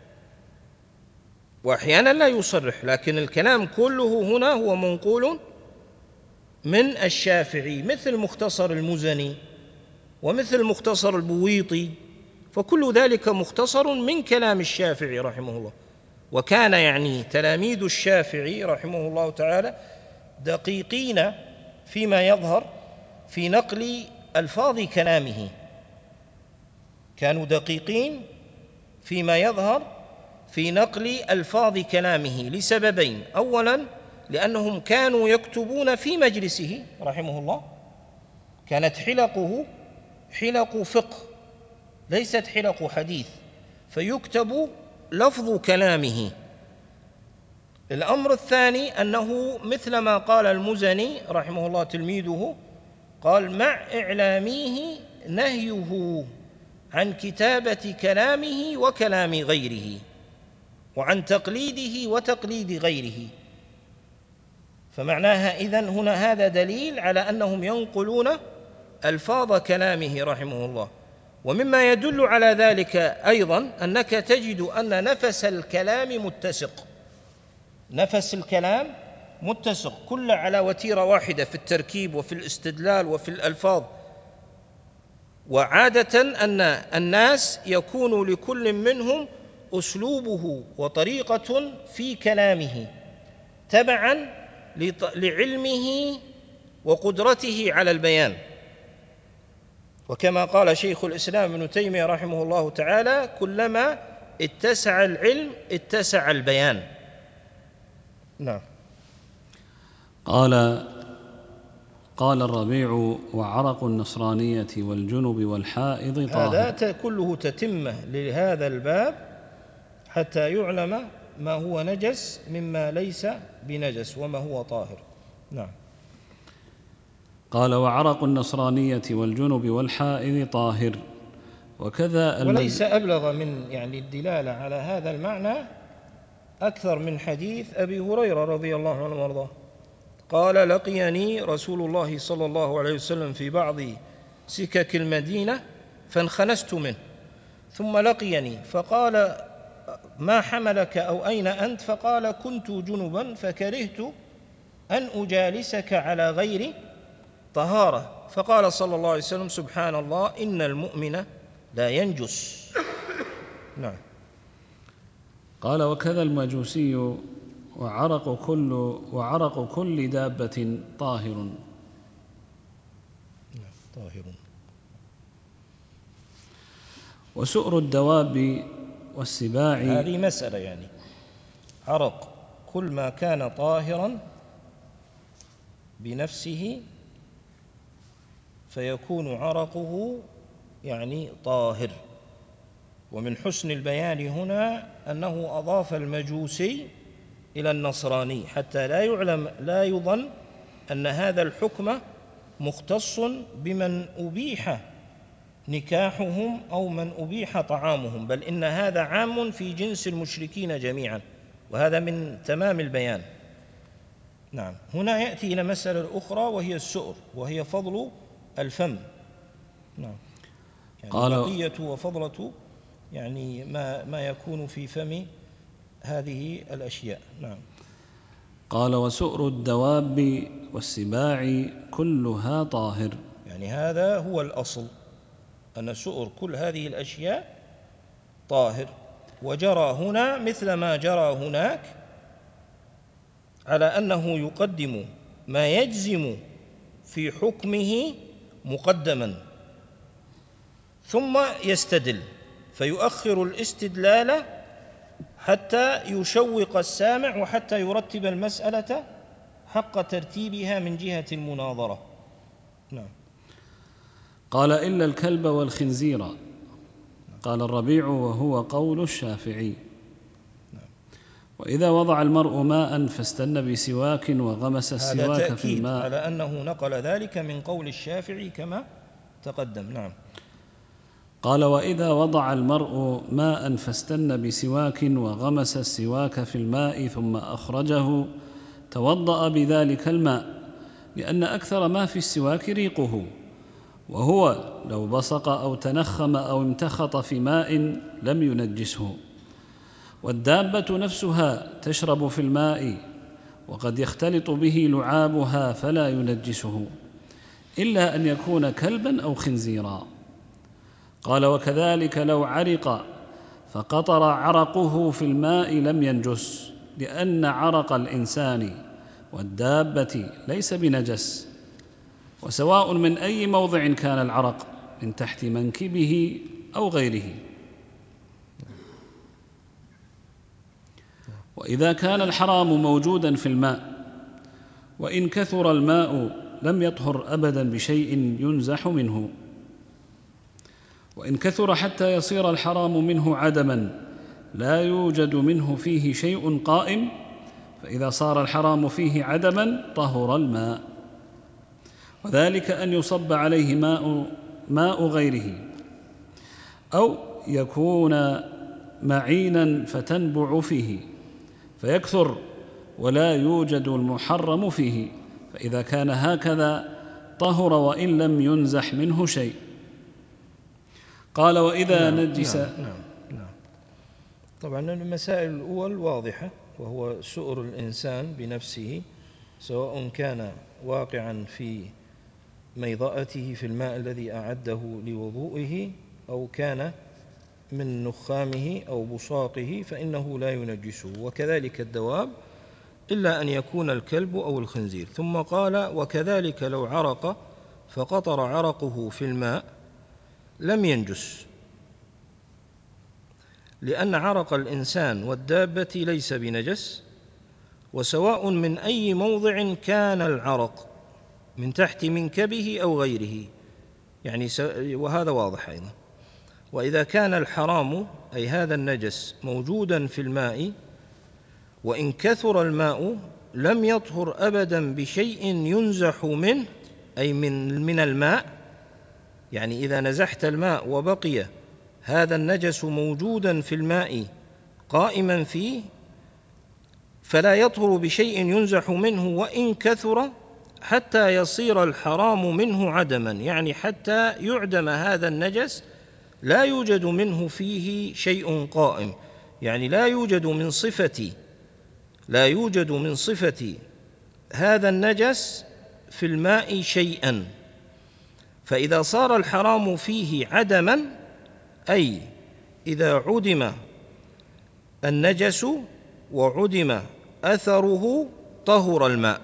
وأحيانا لا يصرح، لكن الكلام كله هنا هو منقول من الشافعي، مثل مختصر المزني ومثل مختصر البويطي، فكل ذلك مختصر من كلام الشافعي رحمه الله. وكان يعني تلاميذ الشافعي رحمه الله تعالى دقيقين فيما يظهر في نقل ألفاظ كلامه، كانوا دقيقين فيما يظهر في نقل ألفاظ كلامه لسببين: أولا لأنهم كانوا يكتبون في مجلسه رحمه الله، كانت حلقه حلق فقه ليست حلق حديث، فيكتب لفظ كلامه. الأمر الثاني أنه مثل ما قال المزني رحمه الله تلميذه، قال: مع إعلامه نهيه عن كتابة كلامه وكلام غيره، وعن تقليده وتقليد غيره. فمعناها إذن هنا هذا دليل على أنهم ينقلون ألفاظ كلامه رحمه الله. ومما يدل على ذلك أيضا أنك تجد أن نفس الكلام متسق، نفس الكلام متسق، كل على وتيرة واحدة في التركيب وفي الاستدلال وفي الألفاظ. وعادة أن الناس يكون لكل منهم أسلوبه وطريقة في كلامه تبعا لعلمه وقدرته على البيان. وكما قال شيخ الإسلام ابن تيمية رحمه الله تعالى: كلما اتسع العلم اتسع البيان. نعم. قال قال الربيع: وعرق النصرانية والجنب والحائض طاهر. هذا كله تتمة لهذا الباب حتى يعلم ما هو نجس مما ليس بنجس وما هو طاهر. نعم. قال: وعرق النصرانية والجنب والحائض طاهر. وكذا وليس أبلغ من يعني الدلالة على هذا المعنى أكثر من حديث أبي هريرة رضي الله عنه وارضاه قال: لقيني رسول الله صلى الله عليه وسلم في بعض سكك المدينة فانخنست منه، ثم لقيني فقال: ما حملك أو أين أنت؟ فقال: كنت جنبا فكرهت أن أجالسك على غير طهارة. فقال صلى الله عليه وسلم: سبحان الله، إن المؤمن لا ينجس. نعم. قال: وكذا المجوسي وعرق كل وعرق كل دابة طاهر. طاهر. وسؤر الدواب والسباع. هذه مسألة، يعني عرق كل ما كان طاهرا بنفسه فيكون عرقه يعني طاهر. ومن حسن البيان هنا أنه أضاف المجوسي إلى النصراني حتى لا يعلم لا يظن أن هذا الحكم مختص بمن أبيح نكاحهم أو من أبيح طعامهم، بل إن هذا عام في جنس المشركين جميعا، وهذا من تمام البيان. نعم. هنا يأتي إلى مسألة أخرى وهي السؤر، وهي فضل الفم. نعم. يعني بقية وفضلة يعني ما ما يكون في فم هذه الأشياء. نعم. قال: وسؤر الدواب والسباع كلها طاهر. يعني هذا هو الأصل، أن سؤر كل هذه الأشياء طاهر. وجرى هنا مثل ما جرى هناك على أنه يقدم ما يجزم في حكمه مقدما ثم يستدل، فيؤخر الاستدلال حتى يشوق السامع وحتى يرتب المسألة حق ترتيبها من جهة المناظرة. نعم. قال: إلا الكلب والخنزير. قال الربيع: وهو قول الشافعي. وإذا وضع المرء ماء فاستن بسواك وغمس السواك في الماء. هذا تأكيد على أنه نقل ذلك من قول الشافعي كما تقدم. نعم. قال: وإذا وضع المرء ماء فاستن بسواك وغمس السواك في الماء ثم أخرجه توضأ بذلك الماء، لأن أكثر ما في السواك ريقه، وهو لو بصق أو تنخم أو امتخط في ماء لم ينجسه. والدابة نفسها تشرب في الماء وقد يختلط به لعابها فلا ينجسه، إلا أن يكون كلبا أو خنزيرا. قال: وكذلك لو عرق فقطر عرقه في الماء لم ينجس، لأن عرق الإنسان والدابة ليس بنجس، وسواء من أي موضع كان العرق، من تحت منكبه أو غيره. وإذا كان الحرام موجودا في الماء وإن كثر الماء لم يطهر أبدا بشيء ينزح منه، وإن كثر حتى يصير الحرام منه عدما لا يوجد منه فيه شيء قائم، فإذا صار الحرام فيه عدما طهر الماء، وذلك أن يصب عليه ماء, ماء غيره، أو يكون معينا فتنبع فيه فيكثر ولا يوجد المحرم فيه، فإذا كان هكذا طهر وإن لم ينزح منه شيء. قال: وإذا نعم نجس. نعم نعم نعم. طبعا المسائل الأول واضحة، وهو سؤر الإنسان بنفسه سواء كان واقعا في ميضأته في الماء الذي أعده لوضوئه أو كان من نخامه أو بصاقه فإنه لا ينجسه، وكذلك الدواب إلا أن يكون الكلب أو الخنزير. ثم قال: وكذلك لو عرق فقطر عرقه في الماء لم ينجس، لأن عرق الإنسان والدابة ليس بنجس، وسواء من أي موضع كان العرق، من تحت منكبه أو غيره، يعني وهذا واضح أيضا. وإذا كان الحرام أي هذا النجس موجودا في الماء وإن كثر الماء لم يطهر أبدا بشيء ينزح منه، أي من من الماء، يعني إذا نزحت الماء وبقي هذا النجس موجودا في الماء قائما فيه فلا يطهر بشيء ينزح منه وإن كثر، حتى يصير الحرام منه عدما، يعني حتى يعدم هذا النجس، لا يوجد منه فيه شيء قائم، يعني لا يوجد من صفة لا يوجد من صفة هذا النجس في الماء شيئا. فإذا صار الحرام فيه عدما، أي إذا عدم النجس وعدم أثره طهر الماء،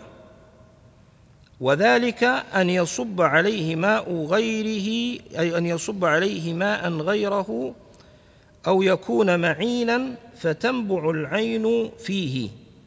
وذلك أن يصب عليه ماء غيره، أي أن يصب عليه ماء غيره أو يكون معينا فتنبع العين فيه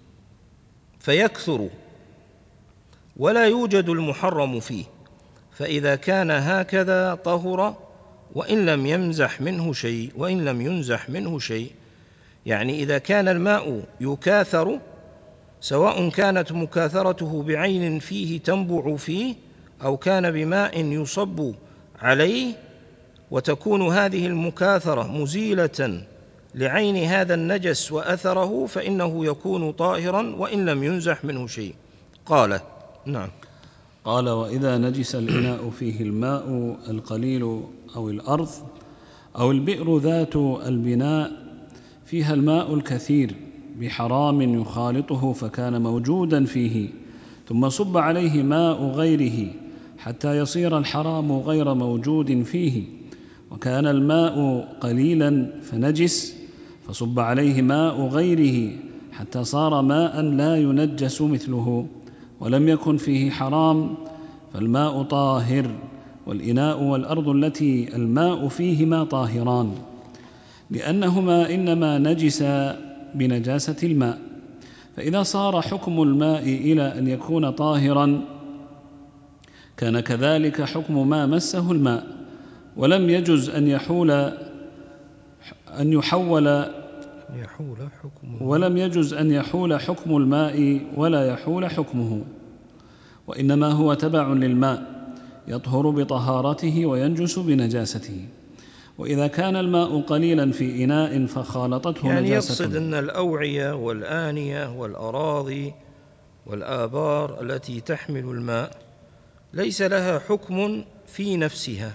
فيكثر ولا يوجد المحرم فيه، فإذا كان هكذا طهر وإن لم يمزح منه شيء وإن لم ينزح منه شيء. يعني إذا كان الماء يكاثر، سواء كانت مكاثرته بعين فيه تنبع فيه أو كان بماء يصب عليه، وتكون هذه المكاثرة مزيلة لعين هذا النجس وأثره، فإنه يكون طاهرا وإن لم ينزح منه شيء. قال نعم. قال: وإذا نجس الإناء فيه الماء القليل أو الأرض أو البئر ذات البناء فيها الماء الكثير بحرام يخالطه فكان موجودا فيه، ثم صب عليه ماء غيره حتى يصير الحرام غير موجود فيه، وكان الماء قليلا فنجس، فصب عليه ماء غيره حتى صار ماء لا ينجس مثله، ولم يكن فيه حرام، فالماء طاهر، والإناء والأرض التي الماء فيهما طاهران، لأنهما إنما نجسا بنجاسة الماء. فإذا صار حكم الماء إلى أن يكون طاهرا كان كذلك حكم ما مسه الماء، ولم يجز أن يحول أن يحول يحول حكمه ولم يجز أن يحول حكم الماء ولا يحول حكمه، وإنما هو تبع للماء يطهر بطهارته وينجس بنجاسته. وإذا كان الماء قليلا في إناء فخالطته يعني نجاسة، يقصد أن الأوعية والآنية والأراضي والآبار التي تحمل الماء ليس لها حكم في نفسها،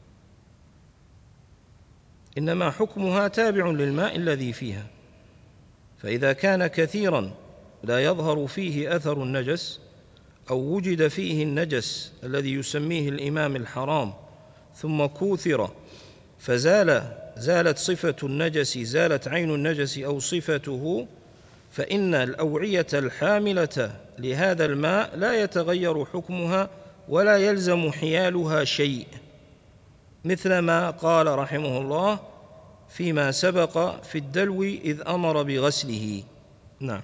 إنما حكمها تابع للماء الذي فيها. فإذا كان كثيرا لا يظهر فيه أثر النجس، أو وجد فيه النجس الذي يسميه الإمام الحرام ثم كوثر فزال زالت صفة النجس، زالت عين النجس أو صفته، فإن الأوعية الحاملة لهذا الماء لا يتغير حكمها ولا يلزم حيالها شيء، مثل ما قال رحمه الله فيما سبق في الدلو إذ أمر بغسله. نعم.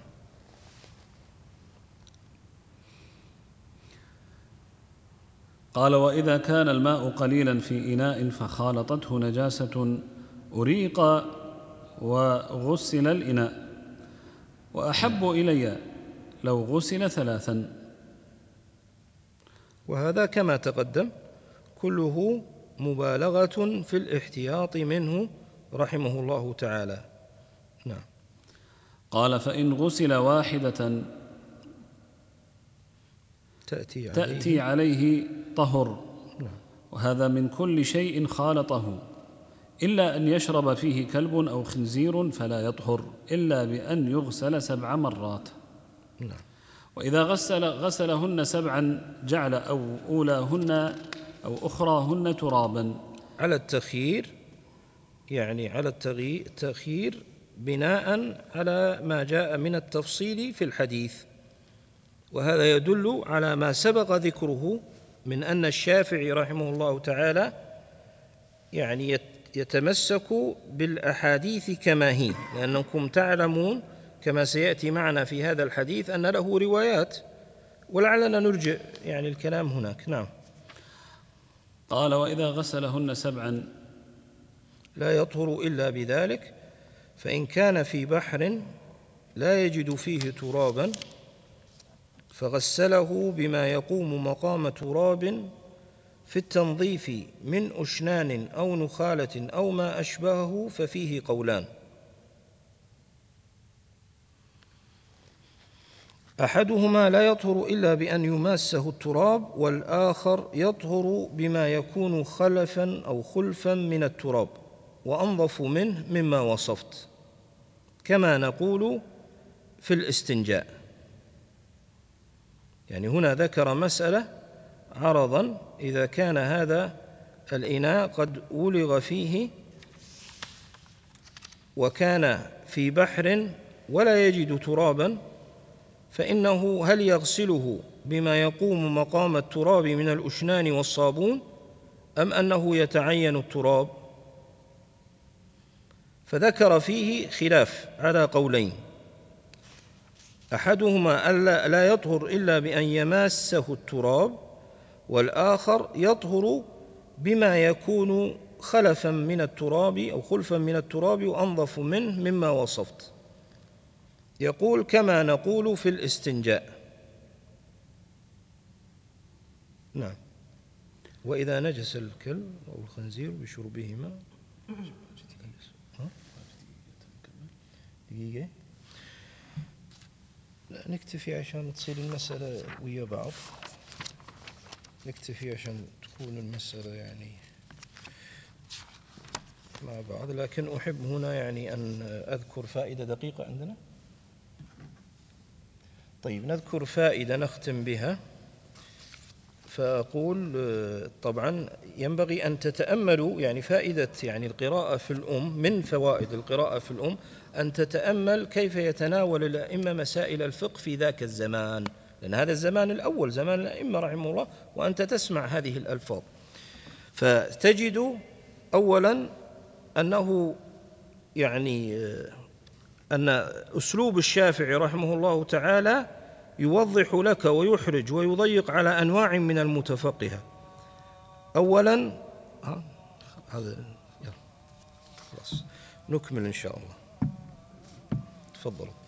قال: وإذا كان الماء قليلا في إناء فخالطته نجاسة أريق وغسل الإناء، وأحب إلي لو غسل ثلاثا. وهذا كما تقدم كله مبالغة في الاحتياط منه رحمه الله تعالى. نعم. قال: فإن غسل واحدة تأتي عليه, تأتي عليه طهر، وهذا من كل شيء خالطه، إلا أن يشرب فيه كلب أو خنزير فلا يطهر إلا بأن يغسل سبع مرات. نعم. وإذا غسل غسلهن سبعا جعل أو أولاهن أو أخراهن ترابا، على التخيير، يعني على التخيير بناء على ما جاء من التفصيل في الحديث، وهذا يدل على ما سبق ذكره من أن الشافعي رحمه الله تعالى يعني يتمسك بالأحاديث كما هي، لأنكم تعلمون كما سيأتي معنا في هذا الحديث أن له روايات، ولعلنا نرجع يعني الكلام هناك. نعم. قال: وإذا غسلهن سبعا لا يطهر إلا بذلك، فإن كان في بحر لا يجد فيه ترابا فغسله بما يقوم مقام تراب في التنظيف من أشنان أو نخالة أو ما أشبهه ففيه قولان: أحدهما لا يطهر إلا بأن يماسه التراب، والآخر يطهر بما يكون خلفا أو خلفا من التراب وأنظف منه مما وصفت، كما نقول في الاستنجاء. يعني هنا ذكر مسألة عرضا: إذا كان هذا الإناء قد ولغ فيه وكان في بحر ولا يجد ترابا، فإنه هل يغسله بما يقوم مقام التراب من الأشنان والصابون، أم أنه يتعين التراب؟ فذكر فيه خلاف على قولين: أحدهما ألا لا يطهر إلا بأن يماسه التراب، والآخر يطهر بما يكون خلفا من التراب أو خلفا من التراب وأنظف منه مما وصفت. يقول: كما نقول في الاستنجاء. نعم. وإذا نجس الكلب أو الخنزير بشربهما. دقيقة، لا نكتفي عشان تصير المسألة ويا بعض، نكتفي عشان تكون المسألة يعني مع بعض. لكن أحب هنا يعني أن أذكر فائدة دقيقة عندنا. طيب، نذكر فائدة نختم بها. فأقول طبعا ينبغي أن تتأملوا يعني فائدة يعني القراءة في الأم، من فوائد القراءة في الأم أن تتأمل كيف يتناول الأئمة مسائل الفقه في ذاك الزمان، لأن هذا الزمان الأول زمان الأئمة رحمه الله، وأنت تسمع هذه الألفاظ. فتجد أولا أنه يعني أن أسلوب الشافعي رحمه الله تعالى يوضح لك ويحرج ويضيق على أنواع من المتفقهة. أولا هذا خلاص نكمل إن شاء الله. تفضلوا.